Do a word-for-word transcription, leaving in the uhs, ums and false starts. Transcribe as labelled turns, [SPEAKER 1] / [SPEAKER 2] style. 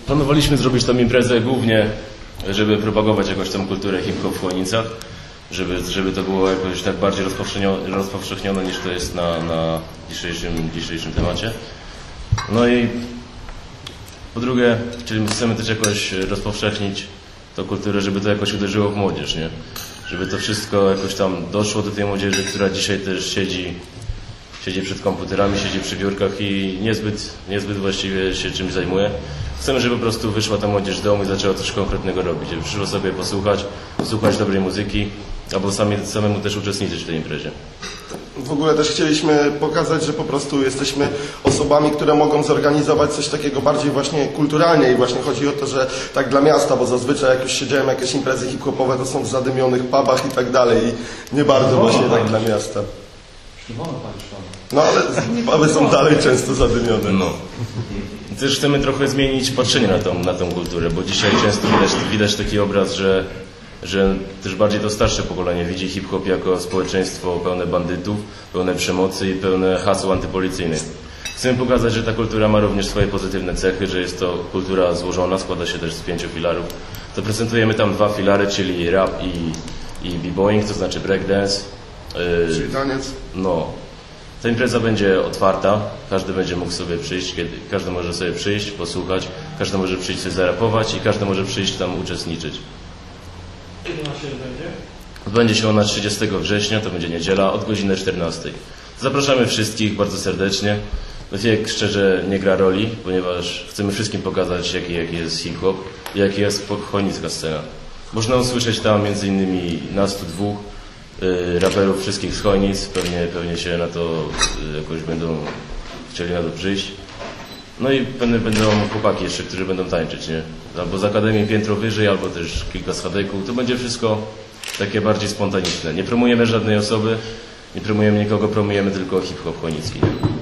[SPEAKER 1] Planowaliśmy zrobić tą imprezę głównie, żeby propagować jakoś tą kulturę hip-hop w Chojnicach, żeby, żeby to było jakoś tak bardziej rozpowszechnione niż to jest na, na dzisiejszym, dzisiejszym temacie. No i po drugie, czyli chcemy też jakoś rozpowszechnić tą kulturę, żeby to jakoś uderzyło w młodzież, nie? Żeby to wszystko jakoś tam doszło do tej młodzieży, która dzisiaj też siedzi, siedzi przed komputerami, siedzi przy biurkach i niezbyt, niezbyt właściwie się czymś zajmuje. Chcemy, żeby po prostu wyszła ta młodzież z domu i zaczęła coś konkretnego robić, żeby przyszło sobie posłuchać, słuchać dobrej muzyki, albo sami, samemu też uczestniczyć w tej imprezie.
[SPEAKER 2] W ogóle też chcieliśmy pokazać, że po prostu jesteśmy osobami, które mogą zorganizować coś takiego bardziej właśnie kulturalnie i właśnie chodzi o to, że tak dla miasta, bo zazwyczaj jak już siedziałem jakieś imprezy hip-hopowe, to są w zadymionych pubach i tak dalej i nie bardzo właśnie tak dla miasta. No ale puby są dalej często zadymione.
[SPEAKER 1] No. Też chcemy trochę zmienić patrzenie na tą, na tą kulturę, bo dzisiaj często widać, widać taki obraz, że że też bardziej to starsze pokolenie widzi hip-hop jako społeczeństwo pełne bandytów, pełne przemocy i pełne haseł antypolicyjnych. Chcemy pokazać, że ta kultura ma również swoje pozytywne cechy, że jest to kultura złożona, składa się też z pięciu filarów. To prezentujemy tam dwa filary, czyli rap i, i b-boying, to znaczy breakdance.
[SPEAKER 2] Yy, czyli taniec.
[SPEAKER 1] No. Ta impreza będzie otwarta, każdy będzie mógł sobie przyjść, kiedy, każdy może sobie przyjść, posłuchać, każdy może przyjść sobie zarapować i każdy może przyjść tam uczestniczyć.
[SPEAKER 3] Kiedy ona się odbędzie?
[SPEAKER 1] Odbędzie się ona trzydziestego września, to będzie niedziela, od godziny czternastej. Zapraszamy wszystkich bardzo serdecznie. Wiek szczerze nie gra roli, ponieważ chcemy wszystkim pokazać, jaki, jaki jest hip-hop i jaki jest chojnicka scena. Można usłyszeć tam między innymi nas tu dwóch y, raperów wszystkich z Chojnic, pewnie, pewnie się na to y, jakoś będą chcieli na to przyjść. No i pewnie będą chłopaki jeszcze, którzy będą tańczyć, nie? Albo z Akademii piętro wyżej, albo też kilka z Hadeków. To będzie wszystko takie bardziej spontaniczne. Nie promujemy żadnej osoby, nie promujemy nikogo, promujemy tylko hip-hop chojnicki.